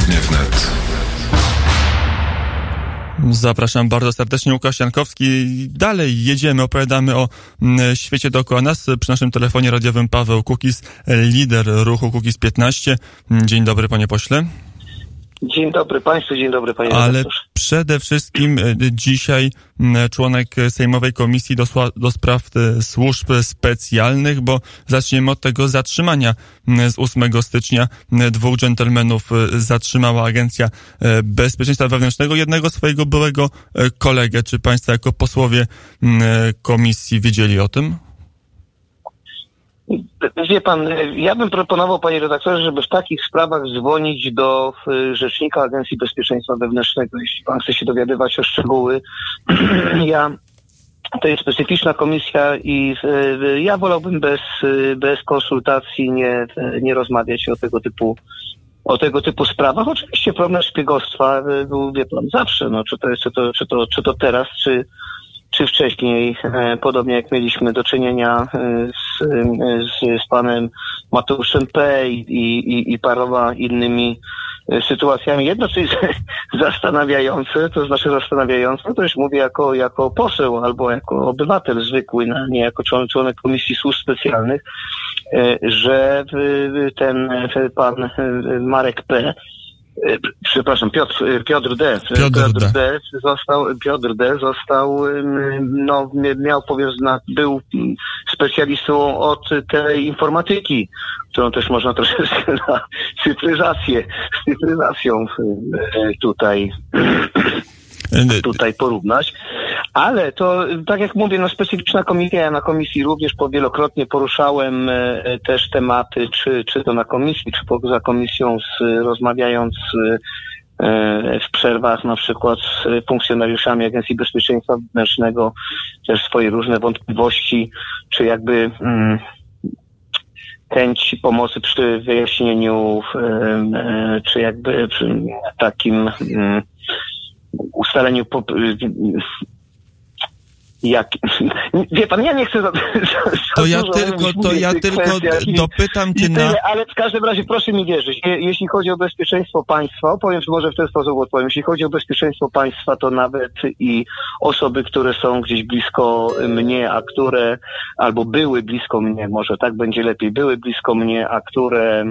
Popołudnie wnet. Zapraszam bardzo serdecznie, Łukasz Jankowski. Dalej jedziemy, opowiadamy o świecie dookoła nas. Przy naszym telefonie radiowym Paweł Kukiz, lider ruchu Kukiz 15. Dzień dobry, panie pośle. Dzień dobry państwu, dzień dobry panie Ale redaktorze. przede wszystkim dzisiaj członek Sejmowej Komisji do Spraw Służb Specjalnych, bo zaczniemy od tego zatrzymania z 8 stycznia. 2 dżentelmenów zatrzymała Agencja Bezpieczeństwa Wewnętrznego, jednego swojego byłego kolegę. Czy państwo jako posłowie komisji wiedzieli o tym? Wie pan, ja bym proponował, panie redaktorze, żeby w takich sprawach dzwonić do rzecznika Agencji Bezpieczeństwa Wewnętrznego, jeśli pan chce się dowiadywać o szczegóły. To jest specyficzna komisja i ja wolałbym bez konsultacji nie rozmawiać o tego typu sprawach. Oczywiście problem szpiegostwa był, wie pan, zawsze, czy to teraz, czy wcześniej, podobnie jak mieliśmy do czynienia z panem Mateuszem P. i paroma innymi sytuacjami. Jedno, co jest zastanawiające, to już mówię jako poseł albo jako obywatel zwykły, nie jako członek Komisji Służb Specjalnych, że ten pan Marek P., przepraszam, Piotr D. Był specjalistą od teleinformatyki, którą też można troszeczkę na cyfryzacją tutaj porównać. Ale to, tak jak mówię, specyficzna komisja. Ja na komisji również wielokrotnie poruszałem też tematy, czy to na komisji, czy poza komisją, rozmawiając w przerwach na przykład z funkcjonariuszami Agencji Bezpieczeństwa Wewnętrznego, też swoje różne wątpliwości, czy jakby chęć pomocy przy wyjaśnieniu, czy jakby przy takim ustaleniu wie pan, ja nie chcę To ja tylko dopytam cię ale w każdym razie proszę mi wierzyć, jeśli chodzi o bezpieczeństwo państwa, może w ten sposób odpowiem, jeśli chodzi o bezpieczeństwo państwa, to nawet i osoby, które są gdzieś blisko mnie, a które albo były blisko mnie, może tak będzie lepiej, były blisko mnie, a które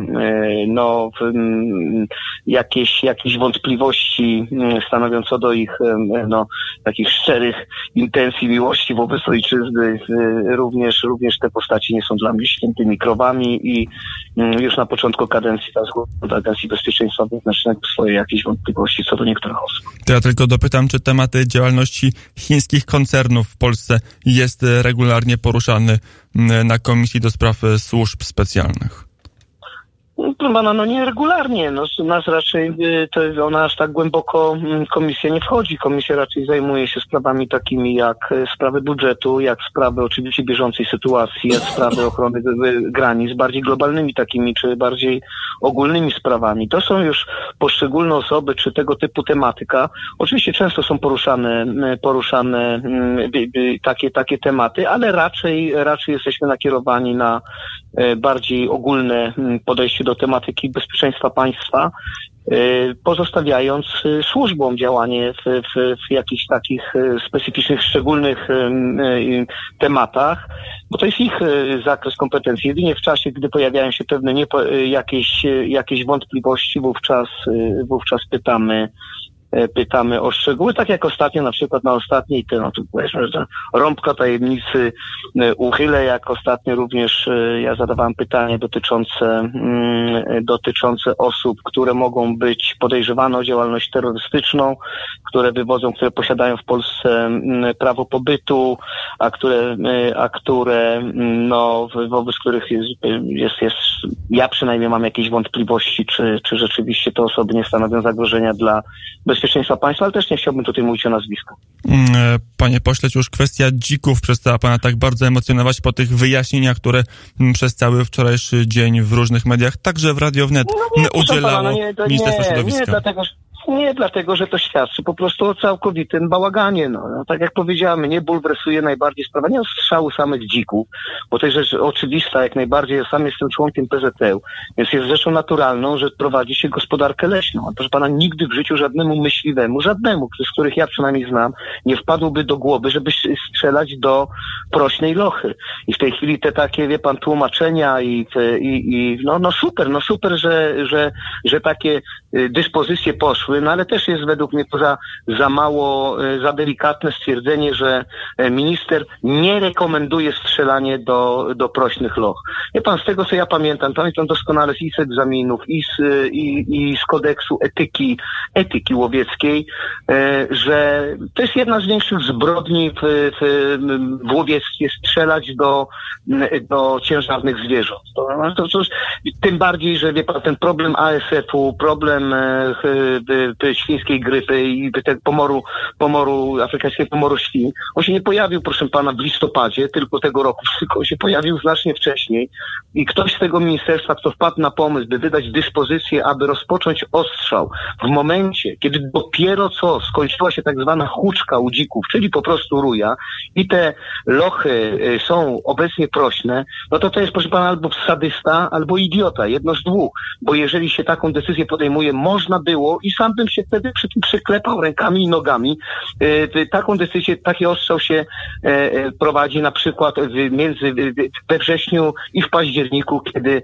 jakieś wątpliwości stanowią co do ich takich szczerych intencji miłości wobec ojczyzny, również te postaci nie są dla mnie świętymi krowami i już na początku kadencji do Agencji Bezpieczeństwa Wewnętrznego swoje jakieś wątpliwości co do niektórych osób. To ja tylko dopytam, czy temat działalności chińskich koncernów w Polsce jest regularnie poruszany na Komisji do Spraw Służb Specjalnych? Proszę pana, nieregularnie. Nas raczej, ona aż tak głęboko komisja nie wchodzi. Komisja raczej zajmuje się sprawami takimi jak sprawy budżetu, jak sprawy oczywiście bieżącej sytuacji, jak sprawy ochrony granic, bardziej globalnymi takimi, czy bardziej ogólnymi sprawami. To są już poszczególne osoby, czy tego typu tematyka. Oczywiście często są poruszane takie tematy, ale raczej jesteśmy nakierowani na bardziej ogólne podejście do tematyki bezpieczeństwa państwa, pozostawiając służbom działanie w jakichś takich specyficznych, szczególnych tematach, bo to jest ich zakres kompetencji. Jedynie w czasie, gdy pojawiają się pewne jakieś wątpliwości, wówczas pytamy o szczegóły, tak jak ostatnio, na przykład na ostatniej, tu powiedzmy, że rąbka tajemnicy uchylę, jak ostatnio również ja zadawałem pytanie dotyczące osób, które mogą być podejrzewane o działalność terrorystyczną, które posiadają w Polsce prawo pobytu, a które wobec których ja przynajmniej mam jakieś wątpliwości, czy rzeczywiście te osoby nie stanowią zagrożenia dla bezpieczeństwa państwa, ale też nie chciałbym tutaj mówić o nazwisku. Panie pośle, czy już kwestia dzików przestała pana tak bardzo emocjonować po tych wyjaśnieniach, które przez cały wczorajszy dzień w różnych mediach, także w Radio Wnet, udzielało Ministerstwo Środowiska? Nie, dlatego, że to świadczy po prostu o całkowitym bałaganie. No, tak jak powiedziałem, mnie bulwersuje najbardziej sprawa nie o strzału samych dzików, bo to jest rzecz oczywista, jak najbardziej. Ja sam jestem członkiem PZŁ, więc jest rzeczą naturalną, że prowadzi się gospodarkę leśną. A proszę pana, nigdy w życiu żadnemu myśliwemu, z których ja przynajmniej znam, nie wpadłoby do głowy, żeby strzelać do prośnej lochy. I w tej chwili te takie, wie pan, tłumaczenia super, że takie dyspozycje poszły, no ale też jest według mnie to za mało, za delikatne stwierdzenie, że minister nie rekomenduje strzelanie do prośnych loch. Wie pan, z tego co ja pamiętam doskonale z egzaminów i z kodeksu etyki łowieckiej, że to jest jedna z większych zbrodni w łowiectwie strzelać do ciężarnych zwierząt. Tym bardziej, że wie pan, ten problem ASF-u, problem świńskiej grypy i pomoru afrykańskiego pomoru świń, on się nie pojawił, proszę pana, w listopadzie tylko tego roku, tylko on się pojawił znacznie wcześniej i ktoś z tego ministerstwa, kto wpadł na pomysł, by wydać dyspozycję, aby rozpocząć ostrzał w momencie, kiedy dopiero co skończyła się tak zwana huczka u dzików, czyli po prostu ruja i te lochy są obecnie prośne, no to jest, proszę pana, albo sadysta, albo idiota, jedno z dwóch, bo jeżeli się taką decyzję podejmuje, można było i sam bym się wtedy przy tym przyklepał rękami i nogami. Taką decyzję, taki ostrzał się prowadzi na przykład we wrześniu i w październiku, kiedy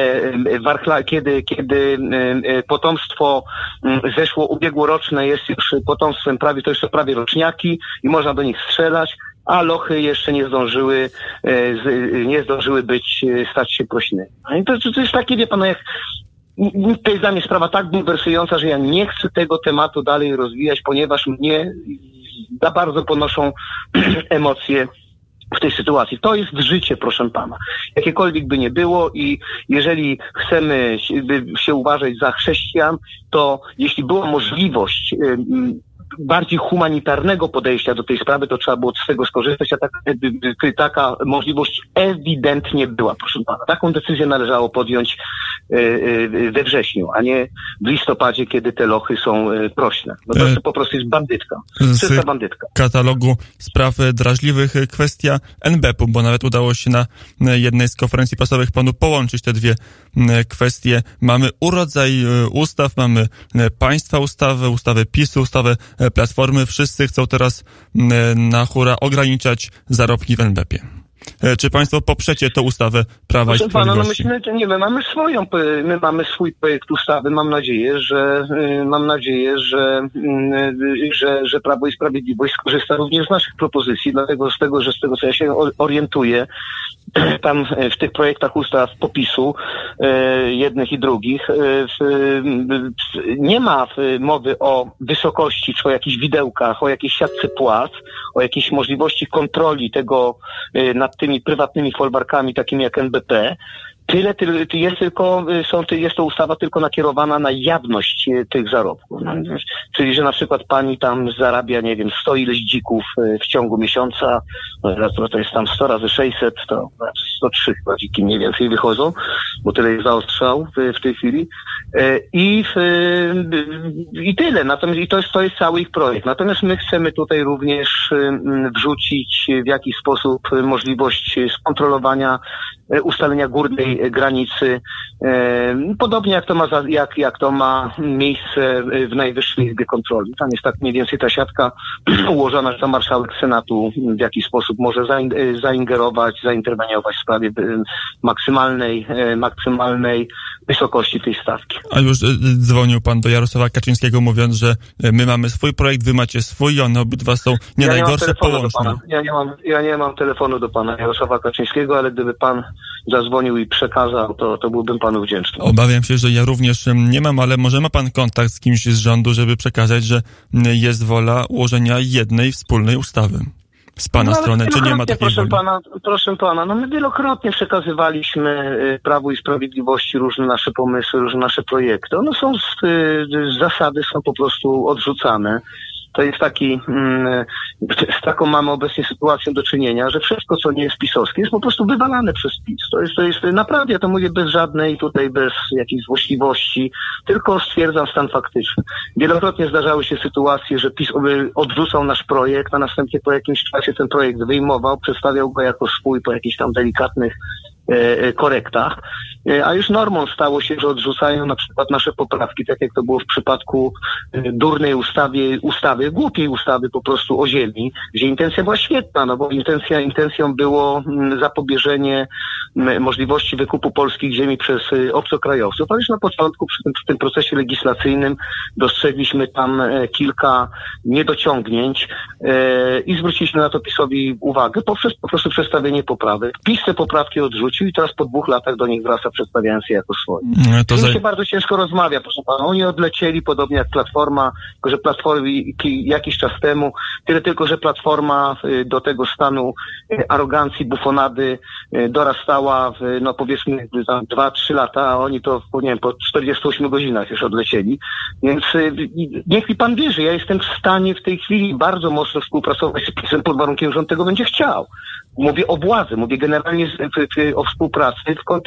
kiedy potomstwo zeszło ubiegłoroczne jest już potomstwem to już są prawie roczniaki i można do nich strzelać, a lochy jeszcze nie zdążyły stać się prośnymi. I to jest takie, wie pan, to jest dla mnie sprawa tak bulwersująca, że ja nie chcę tego tematu dalej rozwijać, ponieważ mnie za bardzo ponoszą emocje w tej sytuacji. To jest życie, proszę pana. Jakiekolwiek by nie było i jeżeli chcemy się uważać za chrześcijan, to jeśli była możliwość bardziej humanitarnego podejścia do tej sprawy, to trzeba było z tego skorzystać, a taka możliwość ewidentnie była, proszę pana. Taką decyzję należało podjąć we wrześniu, a nie w listopadzie, kiedy te lochy są prośne. No to po prostu jest bandytka. Czysta bandytka. Katalogu spraw drażliwych kwestia NBP-u, bo nawet udało się na jednej z konferencji prasowych panu połączyć te dwie kwestie. Mamy urodzaj ustaw, mamy państwa ustawę PiS-u, ustawę Platformy. Wszyscy chcą teraz na hura ograniczać zarobki w NBP-ie. Czy państwo poprzecie tę ustawę Prawa i Sprawiedliwości? My mamy swój projekt ustawy. Mam nadzieję, że Prawo i Sprawiedliwość skorzysta również z naszych propozycji, dlatego z tego co ja się orientuję, tam w tych projektach ustaw PO-PiS-u, jednych i drugich, nie ma mowy o wysokości, czy o jakichś widełkach, o jakiejś siatce płac, o jakiejś możliwości kontroli tego nad tymi prywatnymi folwarkami, takimi jak NBP. Jest to ustawa tylko nakierowana na jawność tych zarobków. No, czyli, że na przykład pani tam zarabia, nie wiem, 100 ileś dzików w ciągu miesiąca, to jest tam 100 razy 600, to 103 chyba dziki mniej więcej wychodzą, bo tyle jest zaostrzał w tej chwili. I tyle. Natomiast to jest cały ich projekt. Natomiast my chcemy tutaj również wrzucić w jakiś sposób możliwość skontrolowania ustalenia górnej granicy, podobnie jak to ma miejsce w Najwyższej Izbie Kontroli. Tam jest tak mniej więcej ta siatka ułożona, że to marszałek Senatu w jakiś sposób może zaingerować, zainterweniować w sprawie maksymalnej wysokości tej stawki. A już dzwonił pan do Jarosława Kaczyńskiego, mówiąc, że my mamy swój projekt, wy macie swój, one obydwa są najgorsze połączne. Ja nie mam telefonu do pana Jarosława Kaczyńskiego, ale gdyby pan zadzwonił i przekazał, to byłbym panu wdzięczny. Obawiam się, że ja również nie mam, ale może ma pan kontakt z kimś z rządu, żeby przekazać, że jest wola ułożenia jednej wspólnej ustawy z pana strony, czy nie ma takiej woli? Proszę pana, my wielokrotnie przekazywaliśmy Prawu i Sprawiedliwości różne nasze pomysły, różne nasze projekty. One są z zasady są po prostu odrzucane. taki, z taką mamy obecnie sytuacją do czynienia, że wszystko, co nie jest pisowskie, jest po prostu wywalane przez PiS. To jest naprawdę, ja to mówię bez żadnej tutaj, bez jakiejś złośliwości, tylko stwierdzam stan faktyczny. Wielokrotnie zdarzały się sytuacje, że PiS odrzucał nasz projekt, a następnie po jakimś czasie ten projekt wyjmował, przedstawiał go jako swój po jakichś tam delikatnych korektach, a już normą stało się, że odrzucają na przykład nasze poprawki, tak jak to było w przypadku durnej ustawy, głupiej ustawy po prostu o ziemi, gdzie intencja była świetna, no bo intencją było zapobieżenie możliwości wykupu polskich ziemi przez obcokrajowców, ale już na początku w tym procesie legislacyjnym dostrzegliśmy tam kilka niedociągnięć i zwróciliśmy na to PiS-owi uwagę poprzez po prostu przedstawienie poprawek. PiS te poprawki odrzucił i teraz po 2 latach do nich wraca, przedstawiając je jako swoje. To się bardzo ciężko rozmawia, proszę pana. Oni odlecieli, podobnie jak Platforma, tylko że Platforma jakiś czas temu, tyle tylko, że Platforma do tego stanu arogancji, bufonady dorastała w, powiedzmy 2-3 lata, a oni to, nie wiem, po 48 godzinach już odlecieli. Więc niech mi pan wierzy, ja jestem w stanie w tej chwili bardzo mocno współpracować z PiS-em pod warunkiem, że on tego będzie chciał. Mówię o władzy, mówię generalnie o współpracy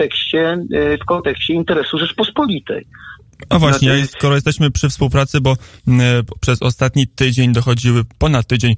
w kontekście interesu Rzeczpospolitej. A właśnie, skoro jesteśmy przy współpracy, bo przez ostatni tydzień ponad tydzień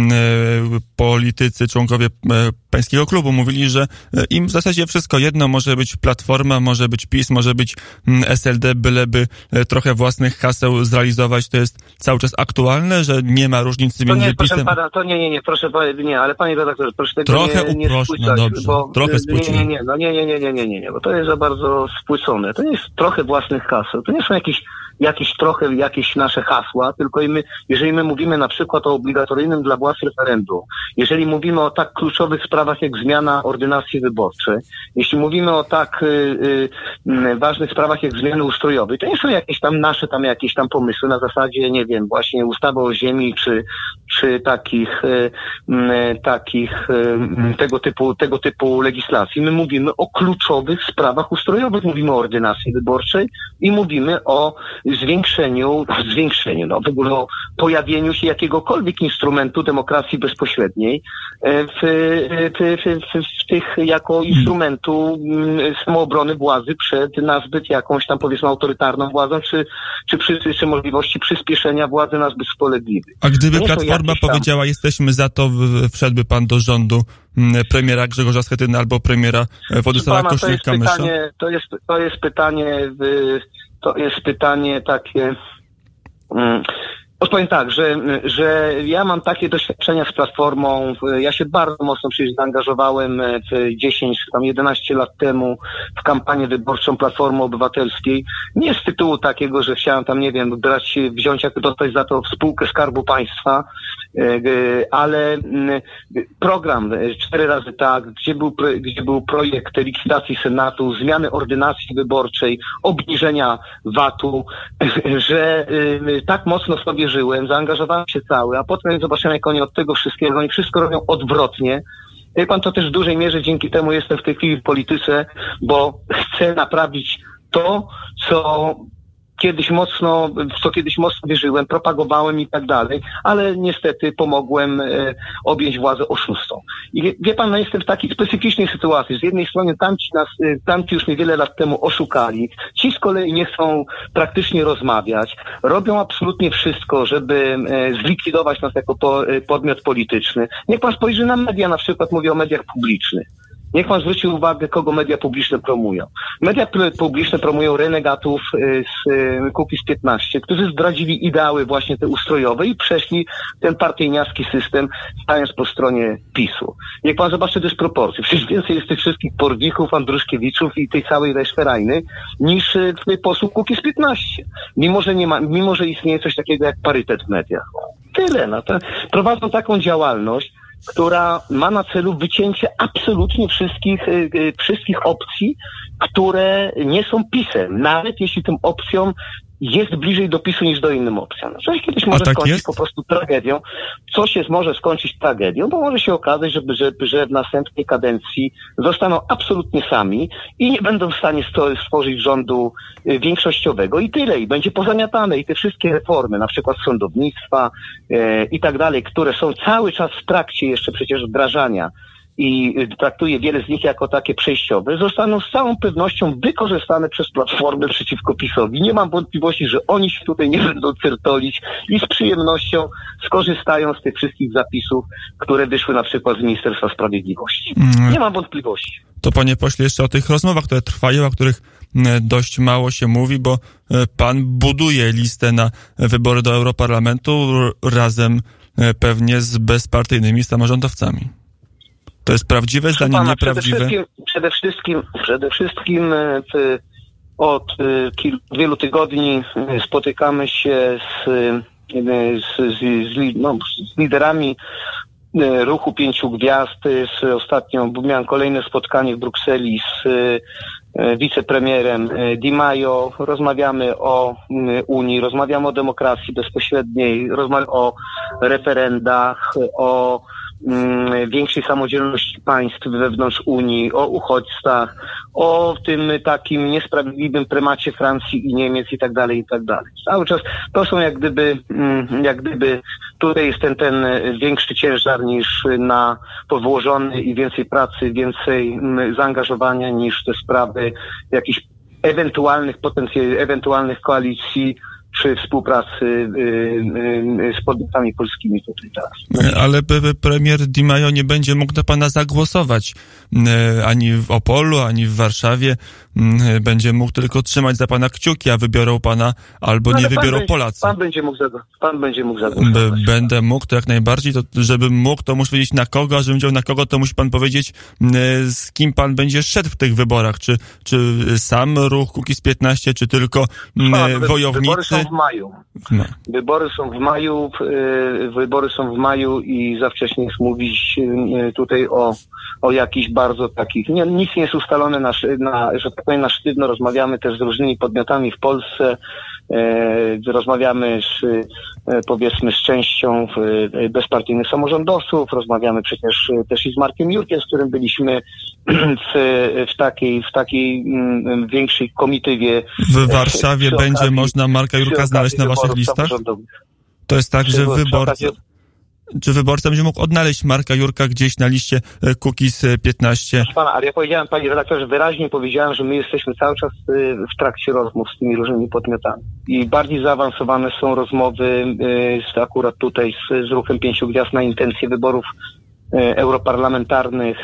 politycy, członkowie pańskiego klubu mówili, że im w zasadzie wszystko jedno, może być Platforma, może być PiS, może być SLD, byleby trochę własnych haseł zrealizować. To jest cały czas aktualne, że nie ma różnicy między PiS-em... Nie, ale panie redaktorze, proszę tego trochę nie uproszczę, no dobrze, trochę spłycimy. Nie, bo to jest za bardzo spłycone. To nie jest trochę własnych haseł, to nie są jakieś nasze hasła, tylko jeżeli my mówimy na przykład o obligatoryjnym dla władz referendum, jeżeli mówimy o tak kluczowych sprawach jak zmiana ordynacji wyborczej, jeśli mówimy o tak ważnych sprawach jak zmiany ustrojowe, to nie są jakieś tam nasze jakieś tam pomysły na zasadzie, nie wiem, właśnie ustawy o ziemi, czy tego typu legislacji. My mówimy o kluczowych sprawach ustrojowych, mówimy o ordynacji wyborczej i mówimy o zwiększeniu, w ogóle o pojawieniu się jakiegokolwiek instrumentu demokracji bezpośredniej w tych jako instrumentu samoobrony władzy przed nazbyt jakąś tam powiedzmy autorytarną władzą, czy możliwości przyspieszenia władzy nazbyt spolegliwych. A gdyby Platforma powiedziała, jesteśmy za to, wszedłby pan do rządu premiera Grzegorza Schetyny albo premiera Władysława Kosiniaka-Kamysza? To jest pytanie takie... Odpowiem tak, że ja mam takie doświadczenia z Platformą. Ja się bardzo mocno przecież zaangażowałem 11 lat temu w kampanię wyborczą Platformy Obywatelskiej. Nie z tytułu takiego, że chciałem tam, nie wiem, dostać za to spółkę Skarbu Państwa, ale program 4 razy tak, gdzie był projekt likwidacji Senatu, zmiany ordynacji wyborczej, obniżenia VAT-u, że tak mocno w to wierzyłem, zaangażowałem się cały, a potem zobaczyłem, jak oni od tego wszystkiego, oni wszystko robią odwrotnie. Wie pan, to też w dużej mierze dzięki temu jestem w tej chwili w polityce, bo chcę naprawić to, co kiedyś mocno wierzyłem, propagowałem i tak dalej, ale niestety pomogłem objąć władzę oszustom. I wie pan, jestem w takiej specyficznej sytuacji. Z jednej strony tamci już mnie wiele lat temu oszukali, ci z kolei nie chcą praktycznie rozmawiać, robią absolutnie wszystko, żeby zlikwidować nas jako podmiot polityczny. Niech pan spojrzy na media, na przykład mówię o mediach publicznych. Niech pan zwróci uwagę, kogo media publiczne promują. Media publiczne promują renegatów z Kukiz-15, którzy zdradzili ideały właśnie te ustrojowe i przeszli ten partyjniacki system, stając po stronie PiS-u. Niech pan zobaczy dysproporcje. Przecież więcej jest tych wszystkich Porwichów, Andruszkiewiczów i tej całej reszferajny niż posłów Kukiz-15. Mimo że istnieje coś takiego jak parytet w mediach. Tyle. Prowadzą taką działalność, która ma na celu wycięcie absolutnie wszystkich opcji, które nie są PiS-em. Nawet jeśli tym opcjom jest bliżej do PiS-u niż do innym opcjom. Coś kiedyś może skończyć po prostu tragedią. Coś może skończyć tragedią, bo może się okazać, że w następnej kadencji zostaną absolutnie sami i nie będą w stanie stworzyć rządu większościowego i tyle. I będzie pozamiatane. I te wszystkie reformy, na przykład sądownictwa i tak dalej, które są cały czas w trakcie jeszcze przecież wdrażania, i traktuje wiele z nich jako takie przejściowe, zostaną z całą pewnością wykorzystane przez Platformę przeciwko PiS-owi. Nie mam wątpliwości, że oni się tutaj nie będą certolić i z przyjemnością skorzystają z tych wszystkich zapisów, które wyszły na przykład z Ministerstwa Sprawiedliwości. Nie mam wątpliwości. To panie pośle, jeszcze o tych rozmowach, które trwają, o których dość mało się mówi, bo pan buduje listę na wybory do Europarlamentu razem pewnie z bezpartyjnymi samorządowcami. To jest prawdziwe zdanie, nieprawdziwe? Przede wszystkim od wielu tygodni spotykamy się z liderami Ruchu Pięciu Gwiazd. Ostatnio miałem kolejne spotkanie w Brukseli z wicepremierem Di Maio. Rozmawiamy o Unii, rozmawiamy o demokracji bezpośredniej, rozmawiamy o referendach, o większej samodzielności państw wewnątrz Unii, o uchodźcach, o tym takim niesprawiedliwym prymacie Francji i Niemiec i tak dalej, i tak dalej. Cały czas to są jak gdyby tutaj jest ten większy ciężar niż na powłożony i więcej pracy, więcej zaangażowania niż te sprawy jakichś ewentualnych koalicji przy współpracy z podmiotami polskimi tutaj teraz. Ale premier Di Maio nie będzie mógł na pana zagłosować ani w Opolu, ani w Warszawie. Będzie mógł tylko trzymać za pana kciuki, a wybiorą pana albo nie wybiorą Polacy. Pan będzie mógł zagłosować. Będę mógł, to jak najbardziej. To, żebym mógł, to muszę wiedzieć na kogo, a żebym wiedział na kogo, to musi pan powiedzieć, z kim pan będzie szedł w tych wyborach. Czy sam ruch Kukiz15, czy tylko wojownicy? Wybory są w maju. No. Wybory są w maju i za wcześnie jest mówić tutaj o jakichś bardzo takich. Nic nie jest ustalone że tak powiem, na sztywno. Rozmawiamy też z różnymi podmiotami w Polsce. Rozmawiamy powiedzmy z częścią bezpartyjnych samorządowców. Rozmawiamy przecież też i z Markiem Jurkiem, z którym byliśmy w takiej większej komitywie. W Warszawie będzie można Marka Jurka znaleźć na waszych listach? To jest tak, że czy wyborca będzie mógł odnaleźć Marka Jurka gdzieś na liście Kukiz15? Proszę pana, ale ja powiedziałem, panie redaktorze, wyraźnie powiedziałem, że my jesteśmy cały czas w trakcie rozmów z tymi różnymi podmiotami. I bardziej zaawansowane są rozmowy akurat tutaj z Ruchem Pięciu Gwiazd na intencje wyborów europarlamentarnych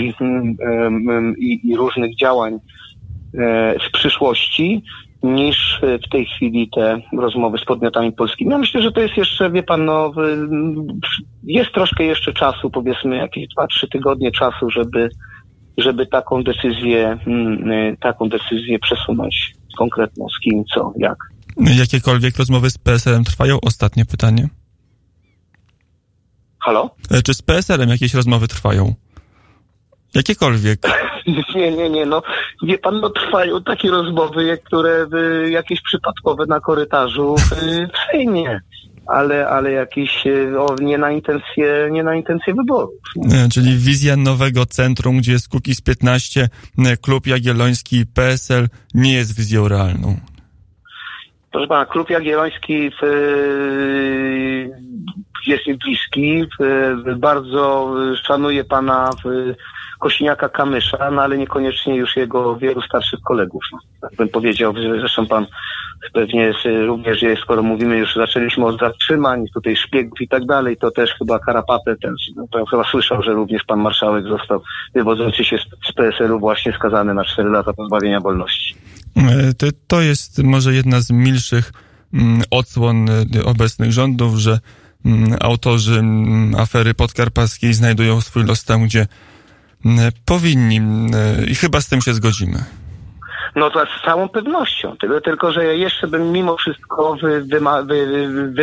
i różnych działań w przyszłości, niż w tej chwili te rozmowy z podmiotami polskimi. Ja myślę, że to jest jeszcze, wie pan, jest troszkę jeszcze czasu, powiedzmy jakieś 2-3 tygodnie czasu, żeby taką decyzję przesunąć konkretną, z kim, co, jak. Jakiekolwiek rozmowy z PSL-em trwają? Ostatnie pytanie. Halo? Czy z PSL-em jakieś rozmowy trwają? Jakiekolwiek. Nie, wie pan, trwają takie rozmowy, które jakieś przypadkowe na korytarzu w Sejmie, ale jakieś nie na intencje wyborów. Czyli wizja nowego centrum, gdzie jest Kukiz15, Klub Jagielloński, PSL nie jest wizją realną. Proszę pana, Klub Jagielloński jest mi bliski, bardzo szanuję pana Kosiniaka-Kamysza, ale niekoniecznie już jego wielu starszych kolegów. Tak bym powiedział, zresztą pan pewnie również, skoro mówimy, już zaczęliśmy od zatrzymań, tutaj szpiegów i tak dalej, to też chyba Karapatę, pan chyba słyszał, że również pan marszałek został, wywodzący się z PSL-u, właśnie skazany na 4 lata pozbawienia wolności. To jest może jedna z milszych odsłon obecnych rządów, że autorzy afery podkarpackiej znajdują swój los tam, gdzie powinni i chyba z tym się zgodzimy. No to z całą pewnością, tylko że ja jeszcze bym mimo wszystko